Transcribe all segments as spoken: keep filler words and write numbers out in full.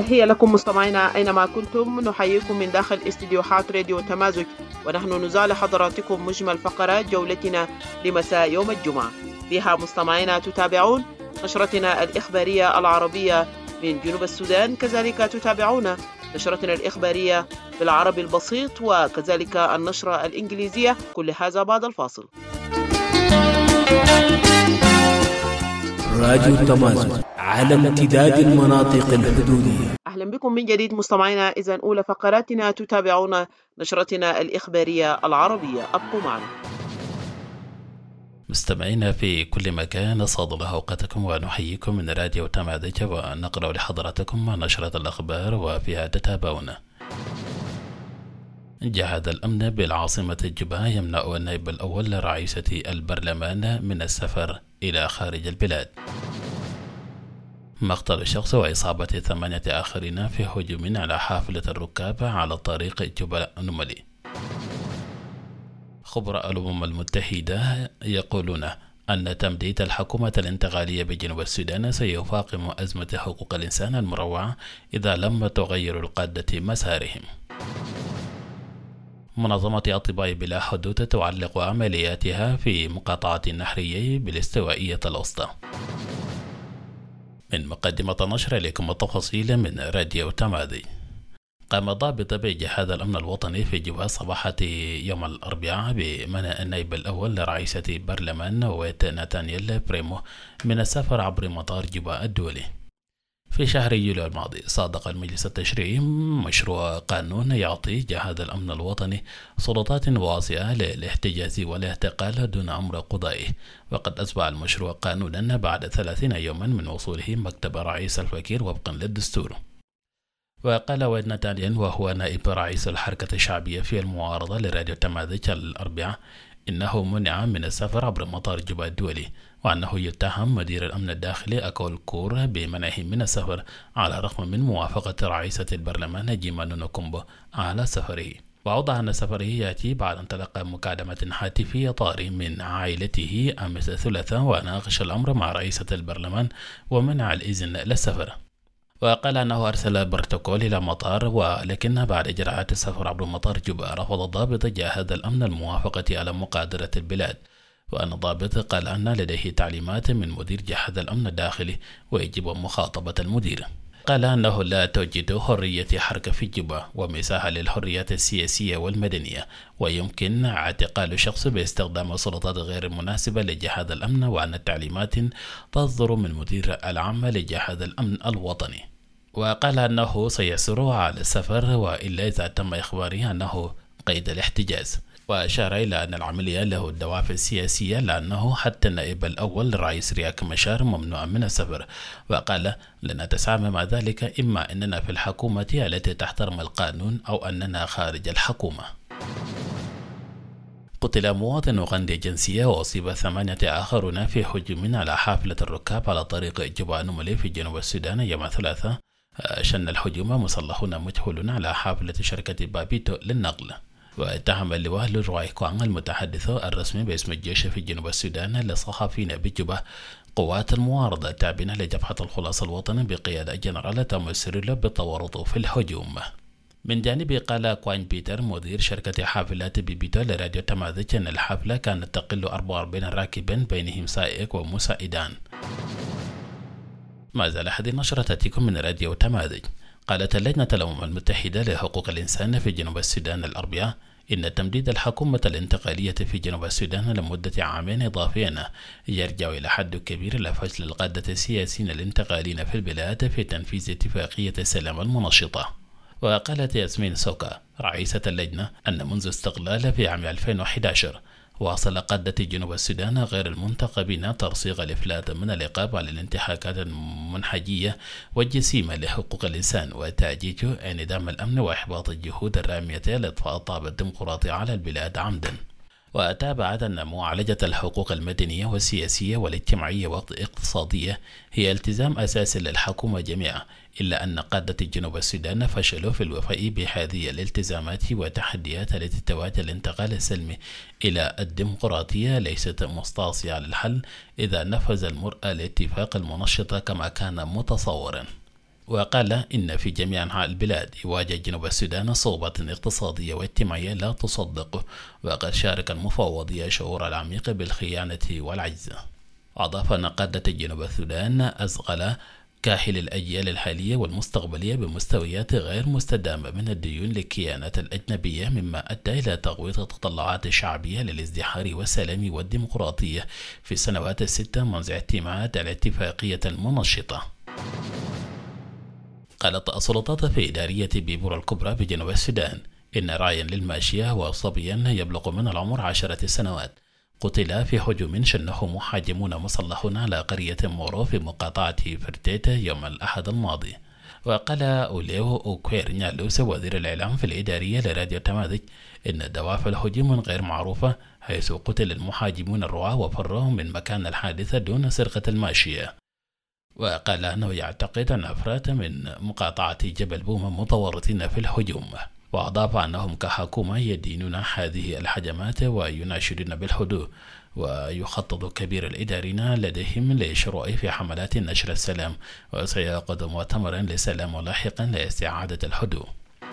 تحية لكم مستمعينا أينما كنتم، نحييكم من داخل استديوهات راديو تمازج، ونحن نزال حضراتكم مجمل فقرات جولتنا لمساء يوم الجمعة. فيها مستمعينا تتابعون نشرتنا الإخبارية العربية من جنوب السودان، كذلك تتابعون نشرتنا الإخبارية بالعربي البسيط، وكذلك النشرة الإنجليزية. كل هذا بعد الفاصل. راديو تمازج على امتداد المناطق الحدودية. أهلا بكم من جديد مستمعينا. إذن أولى فقراتنا تتابعون نشرتنا الإخبارية العربية، أبقوا معنا. مستمعينا في كل مكان، أسعد الله أوقاتكم ونحييكم من راديو تمازج، ونقرأ لحضراتكم نشرة الأخبار وفيها تتابعون. جهاد الأمن بالعاصمة الجبهة يمنع النائب الأول لرئيسة البرلمان من السفر إلى خارج البلاد. مقتل شخص وإصابة ثمانية آخرين في هجوم على حافلة الركاب على طريق جبل نملي. خبراء الأمم المتحدة يقولون أن تمديد الحكومة الانتقالية بجنوب السودان سيفاقم أزمة حقوق الإنسان المروعة إذا لم تغير القادة مسارهم. منظمة أطباء بلا حدود تعلق عملياتها في مقاطعة النهرية بالاستوائية الوسطى. من مقدمة النشر إليكم التفاصيل من راديو تمازج. قام ضابط بجهاز الأمن الوطني في جبهة صباحة يوم الأربعاء بمنع النائب الأول لرئيسة برلمان نويت ناتانييل بريمو من السفر عبر مطار جبهة الدولي. في شهر يوليو الماضي صادق المجلس التشريعي مشروع قانون يعطي جهاز الأمن الوطني سلطات واسعة للاحتجاز والاعتقال دون أمر قضائي، وقد أصبح المشروع قانونا بعد ثلاثين يوما من وصوله مكتب رئيس الفقير وفقا للدستور. وقال ويد ناتانييل وهو نائب رئيس الحركة الشعبية في المعارضة لراديو تمازج الأربعاء إنه منع من السفر عبر مطار جبهة الدولي، وأنه يتهم مدير الأمن الداخلي أكول كور بمنعه من السفر على الرغم من موافقة رئيسة البرلمان جيما نونكومبو على سفره. وأوضح أن سفره يأتي بعد أن تلقى مكالمة هاتفية طارئة من عائلته أمس الثلاثاء، وناقش الأمر مع رئيسة البرلمان ومنع الإذن للسفر. وقال أنه أرسل بروتوكول إلى مطار، ولكن بعد إجراءات السفر عبر مطار جبهة رفض الضابط جهاز الأمن الموافقة على مقادرة البلاد، وأن الضابط قال أن لديه تعليمات من مدير جهاز الأمن الداخلي ويجب مخاطبة المدير. قال أنه لا توجد حرية حركة في جبهة ومساحة للحريات السياسية والمدنية، ويمكن اعتقال شخص باستخدام سلطات غير مناسبة لجهاز الأمن، وأن التعليمات تصدر من مدير العام لجهاز الأمن الوطني. وقال أنه سيسر على السفر وإلا إذا تم إخباره أنه قيد الاحتجاز. وأشار إلى أن العملية له الدوافع السياسية، لأنه حتى النائب الأول الرئيس رياك مشار ممنوع من السفر. وقال لن نتسامى مع ذلك، إما أننا في الحكومة التي تحترم القانون أو أننا خارج الحكومة. قتل مواطن أوغندي الجنسية وأصيب ثمانية آخرون في هجوم على حافلة الركاب على طريق جبهة نملي في جنوب السودان يوم الثلاثاء. شن الهجوم مسلحون مجهولون على حافلة شركة بابيتو للنقل. واتهم اللواء لروي كوان المتحدث الرسمي باسم الجيش في جنوب السودان للصحفيين بجبهة قوات المعارضة التابعة لجبهة الخلاص الوطني بقيادة جنرال تم سيريلو بالتورط في الهجوم. من جانبه قال كوان بيتر مدير شركة حافلات بيبيتو لراديو تمازج أن الحافلة كانت تقل أربعة وأربعين راكبا بينهم سائق ومساعدان. ما زال هذه النشرة تأتيكم من راديو تمازج. قالت اللجنة الأمم المتحدة لحقوق الإنسان في جنوب السودان الأربعاء إن تمديد الحكومة الانتقالية في جنوب السودان لمدة عامين إضافيين يرجع إلى حد كبير إلى فشل القادة السياسيين الانتقاليين في البلاد في تنفيذ اتفاقية السلام المنشطة. وقالت ياسمين سوكا رئيسة اللجنة أن منذ استقلال في عام ألفين وأحد عشر واصل قادة جنوب السودان غير المنتخبين ترسيغ الإفلات من العقاب على الانتهاكات المنهجية والجسيمة لحقوق الإنسان وتأجيج انعدام الأمن وإحباط الجهود الرامية لإطفاء الطابع الديمقراطي على البلاد عمدا. وتابعت أن معالجة الحقوق المدنية والسياسية والاجتماعية والاقتصادية هي التزام أساسي للحكومة جميعا، إلا أن قادة جنوب السودان فشلوا في الوفاء بهذه الالتزامات والتحديات التي تواجه الانتقال السلمي إلى الديمقراطية ليست مستعصية على الحل إذا نفذ المرأة الاتفاق المنشطة كما كان متصورا. وقال إن في جميع أنحاء البلاد يواجه جنوب السودان صعوبة اقتصادية واجتماعية لا تصدق، وقد شارك المفوضية شعور العميق بالخيانة والعجز. أضاف أن قادة جنوب السودان أزغل كاهل الأجيال الحالية والمستقبلية بمستويات غير مستدامة من الديون للكيانات الأجنبية، مما أدى إلى تغويط التطلعات الشعبية للازدهار والسلام والديمقراطية في السنوات الستة منذ اعتماد الاتفاقية المنشطة. قالت السلطات في إدارية بيبور الكبرى بجنوب السودان إن راعيا للماشية وصبيا يبلغ من العمر عشرة سنوات قتل في هجوم شنه محاجمون مسلحون على قرية مورو في مقاطعة فرتيتا يوم الأحد الماضي. وقال أوليو أوكوير نيالوس وزير الإعلام في الإدارية لراديو تماذج إن دوافع الهجوم غير معروفة، حيث قتل المحاجمون الرعاة وفروا من مكان الحادثة دون سرقة الماشية. وقال أنه يعتقد أن أفراد من مقاطعة جبل بوما متورطين في الهجوم، وأضاف أنهم كحكومة يدينون هذه الهجمات ويناشدون بالهدوء، ويخطط كبير الإداريين لديهم للشروع في حملات نشر السلام، وسيعقد مؤتمرا للسلام لاحقا لاستعادة الهدوء.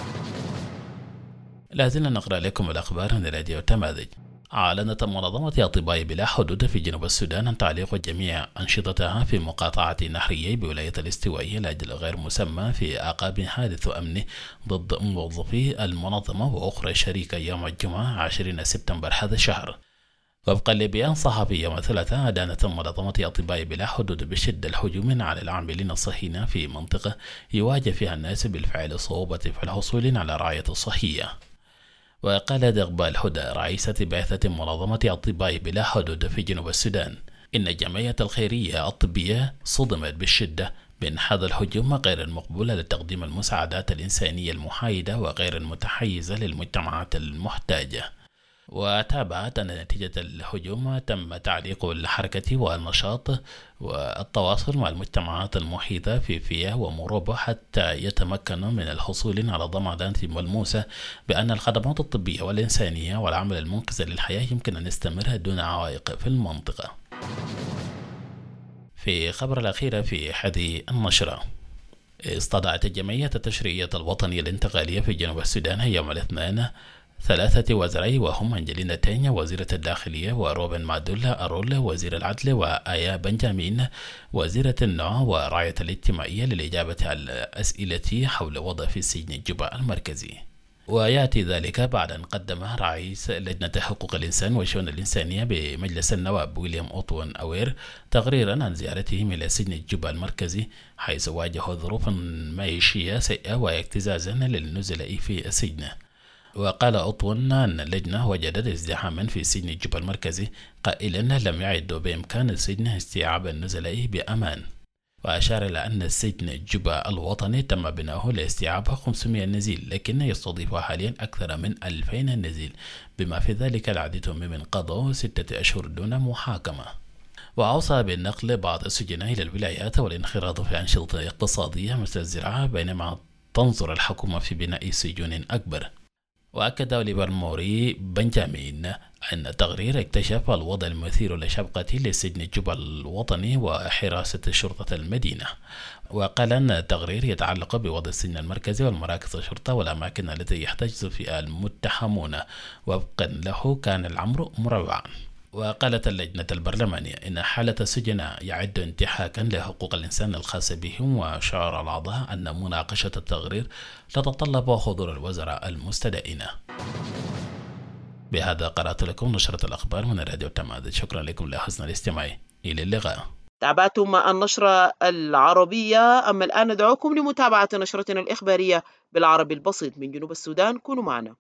لازلنا نقرأ لكم الأخبار من راديو تماذج. أعلنت منظمة أطباء بلا حدود في جنوب السودان أن تعليق جميع أنشطتها في مقاطعة نهرية بولاية الاستوائية لأجل غير مسمى في أعقاب حادث أمني ضد موظفي المنظمة وأخرى شريكة يوم الجمعة عشرين سبتمبر هذا الشهر. وفقا لبيان صحفي يوم الثلاثاء، أدانت منظمة أطباء بلا حدود بشدة الهجوم على العاملين الصحيين في منطقة يواجه فيها الناس بالفعل صعوبة في الحصول على رعاية صحية. وقال إقبال هدى رئيسة بعثة منظمة أطباء بلا حدود في جنوب السودان إن الجمعية الخيرية الطبية صدمت بالشدة من هذا الهجوم غير المقبول لتقديم المساعدات الإنسانية المحايدة وغير المتحيزة للمجتمعات المحتاجة. وتابعت أن نتيجة الهجوم تم تعليق الحركة والنشاط والتواصل مع المجتمعات المحيطة في فيا وموروبا حتى يتمكنوا من الحصول على ضمانات ملموسة بأن الخدمات الطبية والإنسانية والعمل المنقذ للحياة يمكن أن يستمر دون عوائق في المنطقة. في خبر الأخير في هذه النشرة، استدعت الجمعية التشريعية الوطنية الانتقالية في جنوب السودان يوم الاثنين ثلاثة وزراء، وهم أنجلينا تينيا وزيرة الداخلية، وروبن مادولا أرول وزير العدل، وآيا بنجامين وزيرة النوع والرعاية الاجتماعية للإجابة على الأسئلة حول وضع في سجن جوبا المركزي. ويأتي ذلك بعد أن قدم رئيس لجنة حقوق الإنسان والشؤون الإنسانية بمجلس النواب ويليام أوتوين أوير تقريرا عن زيارتهم إلى سجن جوبا المركزي، حيث واجهوا ظروفا معيشية سيئة واكتزازا للنزلاء في السجن. وقال أوتوين أن اللجنة وجدت ازدحاما في سجن جوبا المركزي، قائلا لم يعد بإمكان السجن استيعاب النزلاء بأمان. وأشار إلى أن السجن جوبا الوطني تم بناؤه لاستيعاب خمسمائة نزيل، لكن يستضيف حاليا أكثر من ألفين نزيل، بما في ذلك العديد ممن قضوا ستة أشهر دون محاكمة. وأوصى بالنقل بعض السجناء إلى الولايات والانخراط في أنشطة اقتصادية مثل الزراعة، بينما تنظر الحكومة في بناء سجون أكبر. وأكد أوليفر موري بنجامين أن التقرير اكتشف الوضع المثير للشفقة لسجن جوبا الوطني وحراسة شرطة المدينة. وقال أن التقرير يتعلق بوضع السجن المركزي والمراكز الشرطة والأماكن التي يحتجز فيها المتهمون، وفقا له كان الأمر مروعا. وقالت اللجنة البرلمانية إن حالة السجناء يعد انتهاكا لحقوق الإنسان الخاصة بهم، وشعر الأعضاء أن مناقشة التقرير تتطلب حضور الوزراء المستدعين. بهذا قرأت لكم نشرة الأخبار من راديو تماذج. شكرا لكم لحسن الاستماع، إلى اللقاء. تابعتم النشرة العربية، أما الآن ندعوكم لمتابعة نشرتنا الإخبارية بالعربي البسيط من جنوب السودان. كونوا معنا.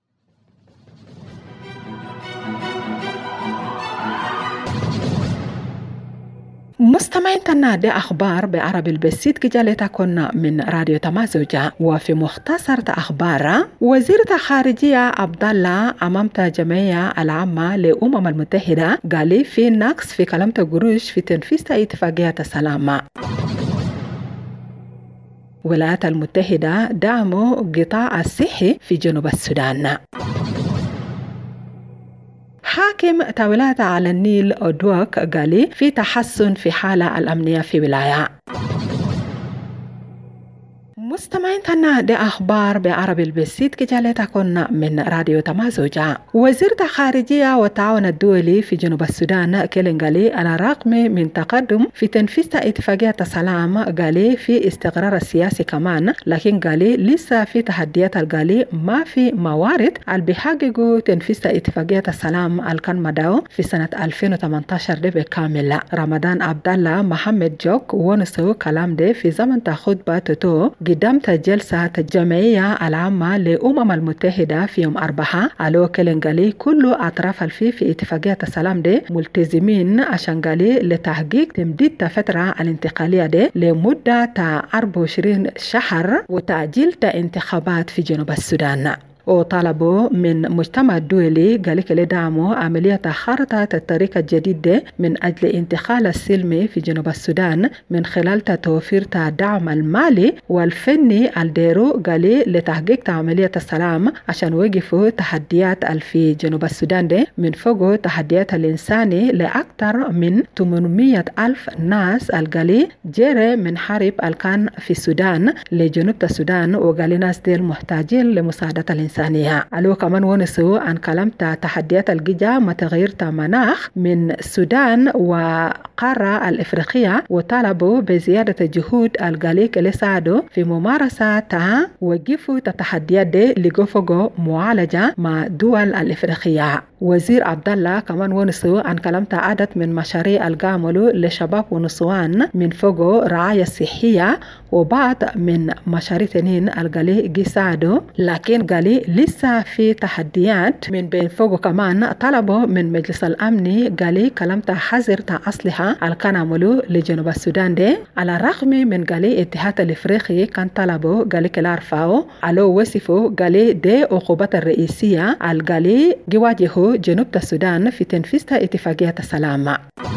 مستمعين تنادي أخبار بعربي البسيط كجالتكن من راديو تمازوجة. وفي مختصر أخبار، وزيرة الخارجية عبد الله أمامت الجمعية العامة للأمم المتحدة قال في نقص في كلمة قروش في تنفيذ اتفاقية السلام. الولايات المتحدة دعموا قطاع الصحي في جنوب السودان. حاكم تاويلات على النيل أودوك قال في تحسن في حالة الأمنية في ولاية. مستمعيننا دي أخبار بعربي البسيط كجالتكن من راديو تمازوجة. وزيرة الخارجية والتعاون الدولي في جنوب السودان كيلنغالي على الرغم من تقدم في تنفيذ اتفاقية السلام قالي في استقرار السياسي كمان، لكن قالي لسه في تحديات القالي ما في موارد اللي بيحققوا تنفيذ اتفاقية السلام اللي كان مداو في سنة ألفين وثمانية عشر دي بكامل. رمضان عبد الله محمد جوك ونسو كلام ده في زمن خطبة تو قدمت جلسة الجمعية العامة لأمم المتحدة في يوم أربعة. ألو كيلنغالي كل أطراف الفي في اتفاقية السلام دي ملتزمين عشان قالي لتحقيق تمديد فترة الانتقالية دي لمدة أربعة وعشرين شهر وتأجيل انتخابات في جنوب السودان. وطلبوا من مجتمع الدولي قالك لدعموا عملية خارطة الطريق الجديد من أجل انتقال السلمي في جنوب السودان من خلال توفير الدعم المالي والفني الديرو قالي لتحقيق عملية السلام عشان وقفوا تحديات في جنوب السودان دي من فوق تحديات الإنساني لأكثر من ثمانمئة ألف ناس القالي جيري من حرب الكان في السودان لجنوب السودان، وقالي ناس ديل محتاجين لمساعدة الإنسان ثانية. ألو كمان ونسوا عن كلمت تحديات الجيجا متغير مناخ من السودان وقارة الإفريقية، وطالبوا بزيادة الجهود القليق لساعدوا في ممارسة وقفوا التحديات دي لقفوا معالجة مع دول الإفريقية. وزير عبد الله كمان ونسوا عن كلمت عدد من مشاريع القاملوا لشباب ونسوان من فوق رعاية صحية وبعض من مشاريع تنين القليق يساعدوا، لكن قالي لسه في تحديات من بين فوق. كمان طلبوا من مجلس الأمن قالي كلمت حظر أسلحة الكناملو لجنوب السودان دي على الرغم من قالي اتحاد الإفريقي كان طلبوا قالي كلارفاو على وصفوا قالي دي عقوبات الرئيسية القالي يواجهوا جنوب السودان في تنفيذ اتفاقية السلام.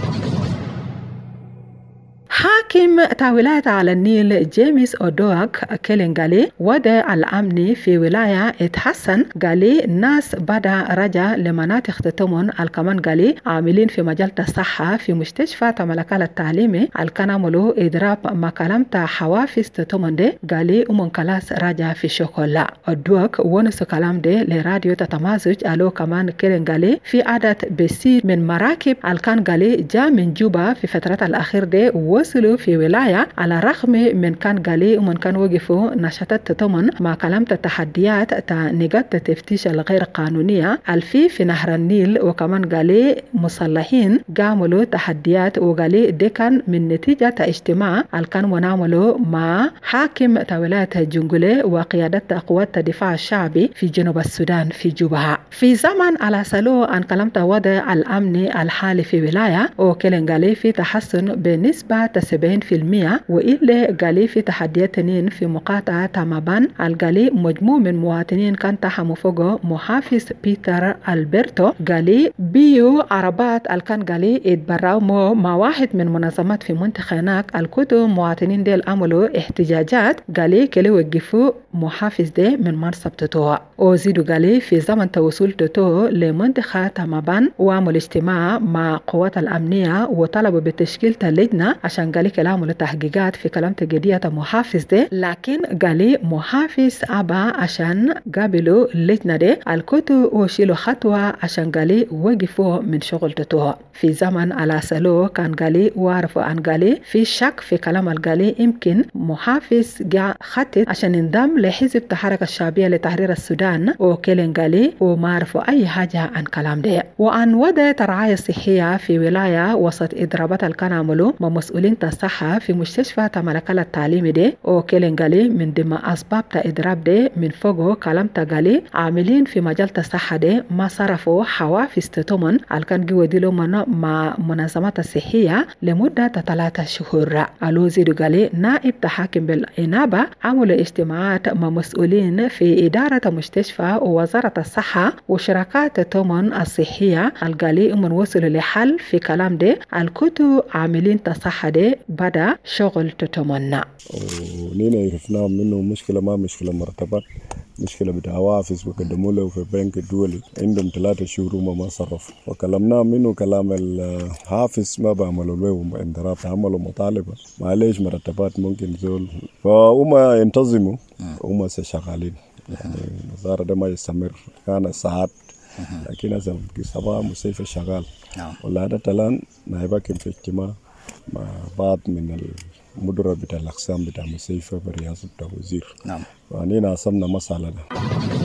حاكم ولاية على النيل جيمس أودوك كيلنغالي وضع الأمن في ولاية اتحسن. قالي الناس بدا رجع لمناطق تتمن الكمان قالي عاملين في مجال الصحة في مستشفى تملكال التعليمي الكناملو إضراب ما كلمت حوافز تتمن دي قالي أمون كلاس رجع في شوكولا. أودوك ونسو كلام دي لراديو تتمازج. ألو كمان كيلنغالي في عدد بسيط من مراكب الكان قالي جاء من جوبا في فترة الأخير دي وصلوا في ولاية على الرغم من كان قالي ومن كان وقفوا نشاطات تتمن مع كلمة التحديات تا نقاط التفتيش الغير قانونية الفي في نهر النيل، وكمان قالي مصلحين قاملوا تحديات وقالي دي كان من نتيجة اجتماع الكان منعملوا مع حاكم ولاية جنجولي وقيادة قوات الدفاع الشعبي في جنوب السودان في جوبا. في زمن على سلو عن كلمة وضع الأمن الحالي في ولاية وكيلنغالي في تحسن بنسبة سبعين بالمئة، وإلا قالي في تحديات تنين في مقاطعة تامابان القالي مجموع من مواطنين كان تحموا فوق محافظ بيتر ألبرتو قالي بيو عربات الكان قالي اتبراو مع واحد من منظمات في منطقة هناك الكتو مواطنين ديل عملوا احتجاجات قالي كلي وقفوا محافظ دي من منصب تتوه. وزيدوا قالي في زمن توصل تتوه لمنطقة تامابان وعمل اجتماع مع قوات الأمنية وطلبوا بتشكيل اللجنة عشان قالي كلامه لتحقيقات في كلام تجدية محافظ ده، لكن قالي محافظ أبا عشان قابلوا اللجنة ده الكتو وشيلوا خطوة عشان قالي وقفوا من شغل تتوه. في زمن على سلو كان قالي وعرفوا عن قالي في شك في كلام القالي يمكن محافظ جاء خطط عشان ينضم لحزب الحركة الشعبية لتحرير السودان وكيلن قالي وما عرفوا أي حاجة عن كلام ده. وعن وضع الرعاية الصحية في ولاية وسط إضرابات الكناملو مع مسؤولين الصحة في مستشفى تملكال التعليمي دي وكيلن قالي من ضمن أسباب إضراب دي من فوق كلام تقالي عاملين في مجال الصحة دي ما صرفوا حوافز تتمن الكان جوديلو مع منظمات الصحية لمدة ثلاثة شهور. ألو زيدو قالي نائب تحاكم بالإنابة عملوا اجتماعات مع مسؤولين في إدارة مستشفى ووزارة الصحة وشركات تتمن الصحية القالي من وصلوا لحل في كلام دي الكتو عاملين الصحة دي بدا شغل تتمنى. ونينا يعرفنا منه مشكلة ما مشكلة مرتبات، مشكلة بتاع حوافز بقدموا له في البنك الدولي عندهم ثلاثة شهور وما صرف، وكلمنا منه كلام الحافز ما بعملوا له انضراب، عملوا مطالبة معليش مرتبات ممكن زول، فهم ينتظموا هم شغالين يعني الوزارة ده ما يستمر كان ساعات لكن هذا صباح مستشفى شغال. ولا هذا الآن نايبك في اجتماع مع بعض من المدراء بتاع الأقسام بتاع مستشفى برئاسة الوزير. نعم. وعنينا أصبنا مسألة ده.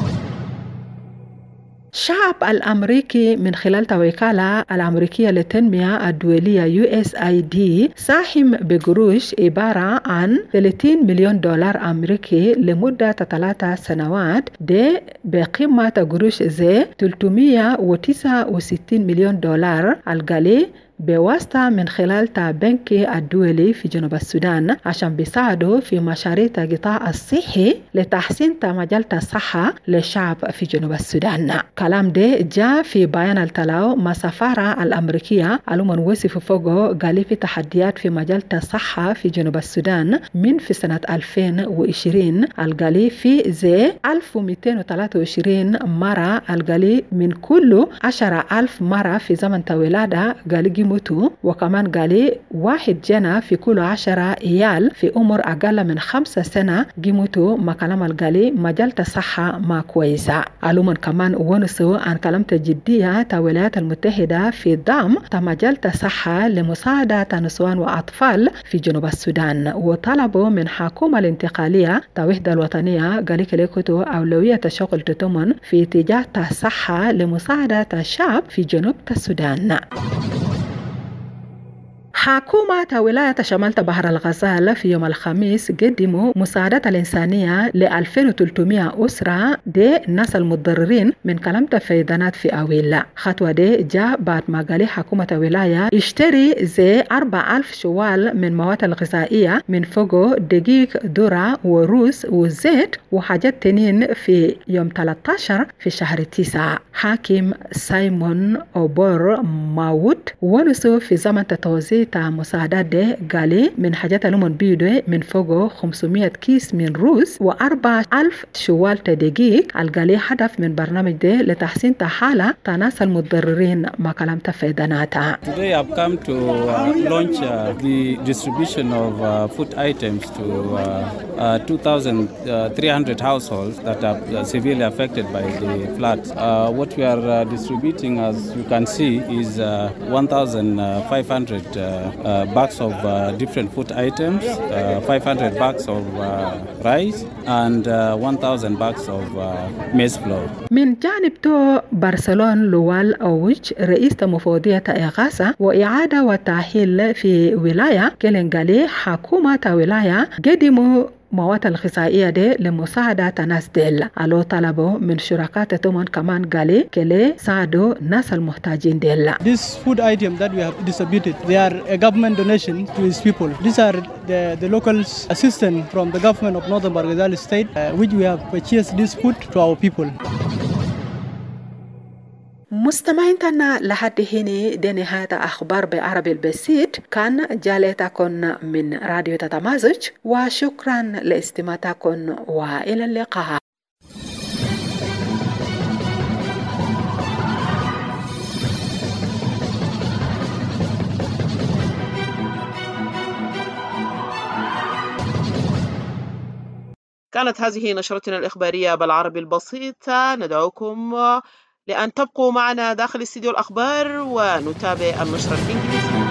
الشعب الأمريكي من خلال الوكالة الأمريكية للتنمية الدولية يو إس أي دي ساهم بقروش عبارة عن ثلاثين مليون دولار أمريكي لمدة ثلاثة سنوات، ده بقيمة قروش زي ثلاثمائة وتسعة وستين مليون دولار الغالي بواسطة من خلال بنك الدولي في جنوب السودان عشان بيساعدوا في مشاريع القطاع الصحي لتحسين مجال الصحة للشعب في جنوب السودان. كلام ده جاء في بيان التلاو مع السفارة الأمريكية علوم وصف فوقه قال في تحديات في مجال الصحة في جنوب السودان من في سنة ألفين وعشرين القالي في زي ألف ومئتين وثلاثة وعشرين مرة القالي من كل عشرة ألف مرة في زمن الولادة قالي موتوا، وكمان قالي واحد جنا في كل عشرة عيال في عمر أقل من خمسة سنة جيموتوا. ما كلام القالي مجال الصحة ما كويسة. علوما كمان ونسوا عن كلام جدية الولايات المتحدة في دعم مجال الصحة لمساعدة النسوان وأطفال في جنوب السودان، وطلبوا من حكومة الانتقالية الوحدة الوطنية قالي كليكتو أولوية شغل تتمن في اتجاه الصحة لمساعدة الشعب في جنوب السودان. حكومة ولاية شمال بحر الغزال في يوم الخميس قدموا مساعدة الإنسانية ل ألفين وثلاثمائة أسرة دي الناس المتضررين من كلام تفيدانات في أويلا. خطوة دي جاء بعد ما قال حكومة ولاية اشتري زي أربعة ألف شوال من مواد الغذائية من فوقه دقيق ذرة وروز وزيت وحاجات تنين في يوم ثلاثة عشر في شهر تسعة. حاكم سايمون أوبور ماوود ونسو في زمن التوزيع مساعدات ده قالي من حاجات لمن بيدو من فوقه خمسمائة كيس من روز وأربعة ألف شوال دقيق القالي هدف من برنامج ده لتحسين حالة ناس المتضررين ما كلام تفيداناتها. Today I've come to uh, launch uh, the distribution of uh, food items to uh, uh, two thousand three hundred households that are uh, severely affected by the floods. Uh, what we are uh, distributing, as you can see, is uh, one thousand five hundred uh, uh, bags of uh, different food items, uh, five hundred bags of uh, rice and uh, one thousand bags of uh, maize flour. من جانب تو برسلون لوال أوج رئيس مفوضية إغاثة وإعادة وتأهيل في ولاية كلنغالي حكومة ولاية قدموا مواد الغذائية دي لمساعدة ناس ديل. ألو طلبوا من شركاء تمن كمان قالي كلي ساعدوا ناس المحتاجين ديل. This food item that we have distributed, they are a government donation to its people. These are the, the local assistance from the government of Northern Barghazal State, uh, which we have purchased this food to our people. مستمعيننا لحد هنا دي نهاية أخبار بعربي البسيط. كان جالتكم من راديو تتمازج وشكرا لاستماعتكم وإلى اللقاء. كانت هذه نشرتنا الإخبارية بالعربي البسيط. ندعوكم لأن تبقوا معنا داخل استديو الأخبار ونتابع النشرة الإنجليزية.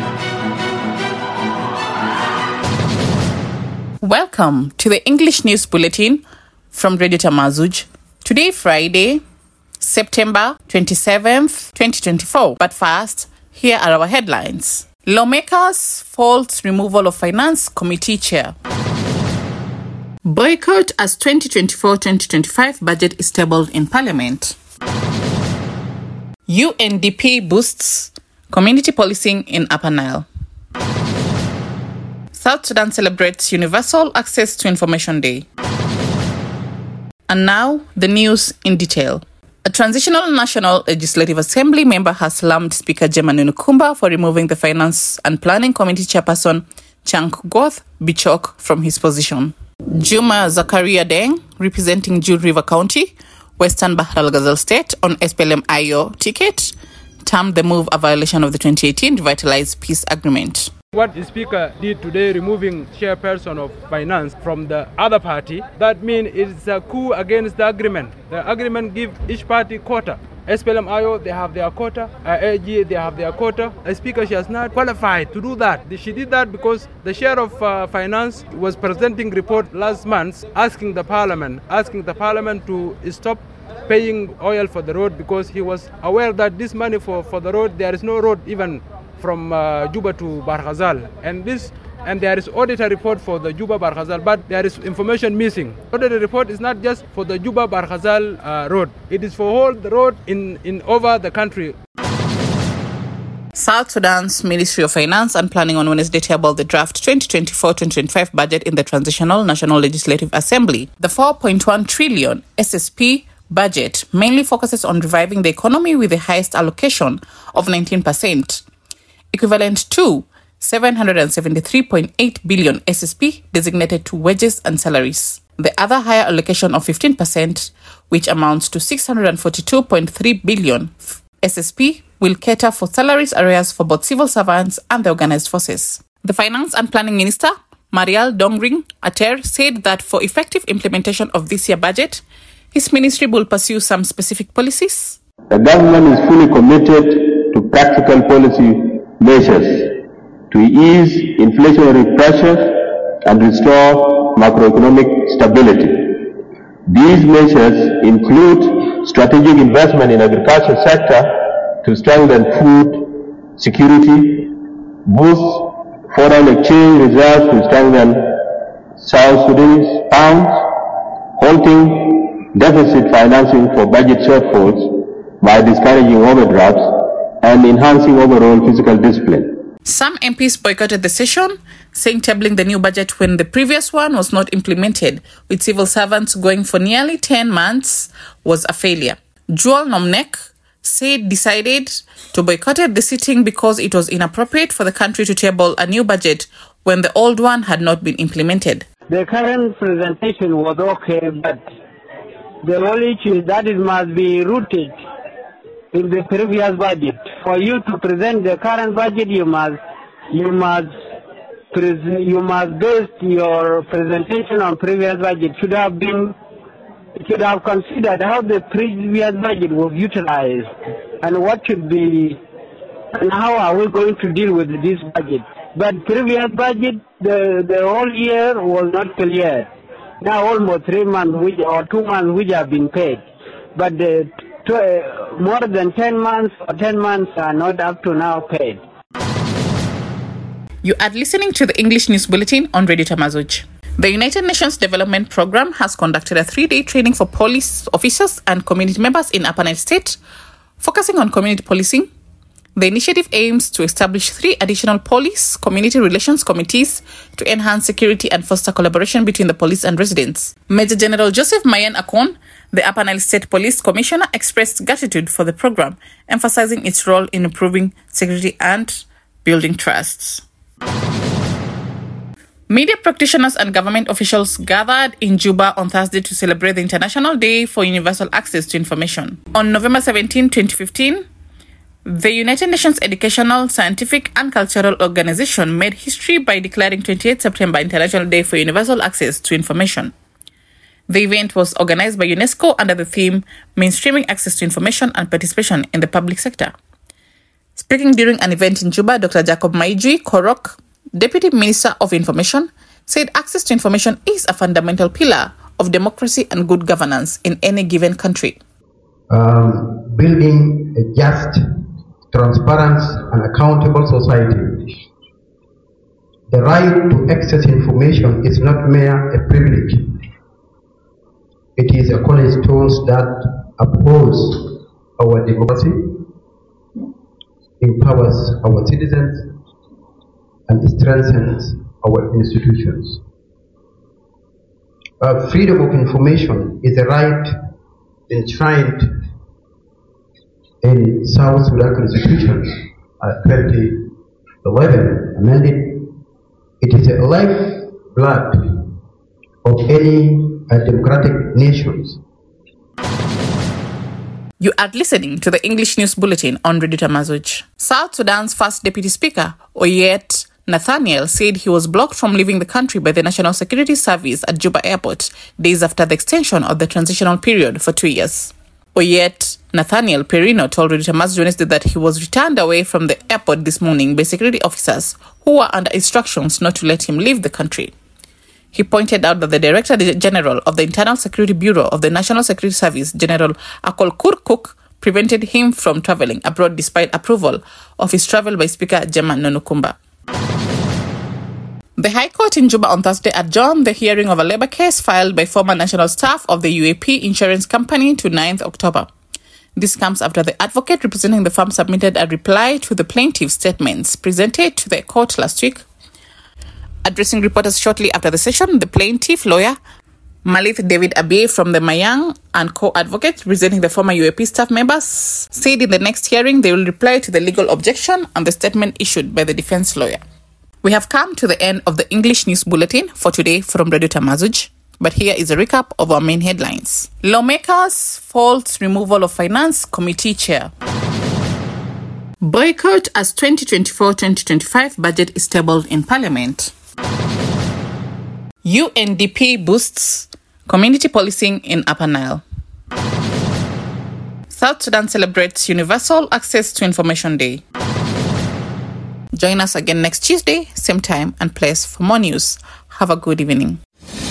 Welcome to the English News Bulletin from Radio Tamazuj. Today, Friday, September twenty-seventh, twenty twenty-four. But first, here are our headlines. Lawmakers fault removal of Finance Committee Chair. Boycott as twenty twenty-four twenty twenty-five budget is tabled in Parliament. U N D P boosts community policing in Upper Nile. South Sudan celebrates Universal Access to Information Day. And now, the news in detail. A transitional National Legislative Assembly member has slammed Speaker Gemma Nunukumba for removing the Finance and Planning Committee chairperson Chank Goth Bichok from his position. Juma Zakaria Deng, representing June River County, Western Bahr el Ghazal State on S P L M I O ticket, termed the move a violation of the twenty eighteen Revitalized Peace Agreement. What the Speaker did today, removing chairperson of finance from the other party, that means it's a coup against the agreement. The agreement gives each party quota. S P L M I O, they have their quota. A G, they have their quota. The Speaker, she has not qualified to do that. She did that because the Chair of uh, Finance was presenting report last month asking the Parliament, asking the Parliament to stop paying oil for the road because he was aware that this money for, for the road, there is no road even from uh, Juba to Bahr Ghazal. And this and there is auditor report for the Juba Bahr Ghazal, but there is information missing. Auditor report is not just for the Juba Bahr Ghazal uh, road. It is for all the road in, in over the country. South Sudan's Ministry of Finance and Planning on Wednesday tabled the draft twenty twenty-four twenty twenty-five budget in the Transitional National Legislative Assembly. The four point one trillion S S P budget mainly focuses on reviving the economy with the highest allocation of nineteen percent, equivalent to seven hundred seventy-three point eight billion S S P designated to wages and salaries. The other higher allocation of fifteen percent, which amounts to six hundred forty-two point three billion S S P, will cater for salaries areas for both civil servants and the organized forces. The Finance and Planning Minister, Marial Dongring Ater, said that for effective implementation of this year's budget, his ministry will pursue some specific policies. The government is fully committed to practical policy measures to ease inflationary pressures and restore macroeconomic stability. These measures include strategic investment in agriculture sector to strengthen food security, boost foreign exchange reserves to strengthen South Sudanese pounds, halting deficit financing for budget shortfalls by discouraging overdrafts, and enhancing overall fiscal discipline. Some M Ps boycotted the session, saying tabling the new budget when the previous one was not implemented, with civil servants going for nearly ten months, was a failure. Joel Nomnek said decided to boycott the sitting because it was inappropriate for the country to table a new budget when the old one had not been implemented. The current presentation was okay, but the only issue is that it must be rooted in the previous budget. For you to present the current budget, you must you must pres- you must base your presentation on previous budget. Should have been should have considered how the previous budget was utilized and what should be and how are we going to deal with this budget. But previous budget, the the whole year was not clear. Now almost three months which, or two months which have been paid, but the To, uh, more than ten months or ten months are not up to now paid. You are listening to the English News Bulletin on Radio Tamazuj. The United Nations Development Programme has conducted a three-day training for police officers and community members in Upper Nile State, focusing on community policing. The initiative aims to establish three additional police community relations committees to enhance security and foster collaboration between the police and residents. Major General Joseph Mayen Akon, the Upper Nile State Police Commissioner, expressed gratitude for the program, emphasizing its role in improving security and building trusts. Media practitioners and government officials gathered in Juba on Thursday to celebrate the International Day for Universal Access to Information. On November seventeenth, twenty fifteen, the United Nations Educational, Scientific and Cultural Organization made history by declaring twenty-eighth September International Day for Universal Access to Information. The event was organized by UNESCO under the theme Mainstreaming Access to Information and Participation in the Public Sector. Speaking during an event in Juba, Doctor Jacob Maiji Korok, Deputy Minister of Information, said access to information is a fundamental pillar of democracy and good governance in any given country. Um, building a just, transparent and accountable society. The right to access information is not mere a privilege. It is a cornerstone that upholds our democracy, empowers our citizens, and strengthens our institutions. Uh, freedom of information is a right enshrined in South Sudan Constitution uh, twenty eleven, amended It is a lifeblood of any uh, democratic nations. You are listening to the English News Bulletin on Radio Tamazuj. South Sudan's first Deputy Speaker, Oyet Nathaniel, said he was blocked from leaving the country by the National Security Service at Juba Airport days after the extension of the transitional period for two years. Oyet Nathaniel Perino told Radio Tamazuj Wednesday that he was returned away from the airport this morning by security officers who were under instructions not to let him leave the country. He pointed out that the Director General of the Internal Security Bureau of the National Security Service, General Akol Kurkuk, prevented him from traveling abroad despite approval of his travel by Speaker German Nonukumba. The High Court in Juba on Thursday adjourned the hearing of a labor case filed by former national staff of the U A P Insurance Company to ninth of October. This comes after the advocate representing the firm submitted a reply to the plaintiff's statements presented to the court last week. Addressing reporters shortly after the session, the plaintiff lawyer, Malith David Abiy from the Mayang and co-advocate representing the former U A P staff members, said in the next hearing they will reply to the legal objection on the statement issued by the defense lawyer. We have come to the end of the English News Bulletin for today from Radio Tamazuj, but here is a recap of our main headlines. Lawmakers fault removal of Finance Committee Chair. Boycott as twenty twenty-four twenty twenty-five budget is tabled in Parliament. U N D P boosts community policing in Upper Nile. South Sudan celebrates Universal Access to Information Day. Join us again next Tuesday, same time and place for more news. Have a good evening.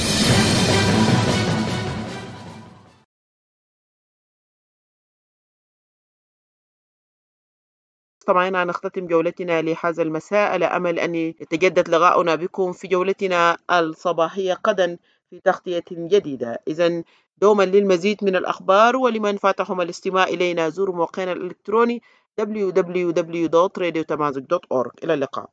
مستمعينا نختتم جولتنا لهذا المساء على أمل أن يتجدد لقاؤنا بكم في جولتنا الصباحية غدا في تغطية جديدة. إذن دوما للمزيد من الأخبار ولمن فاتهم الاستماع إلينا زوروا موقعنا الإلكتروني دبليو دبليو دبليو دوت راديو تمازج دوت أورج. إلى اللقاء.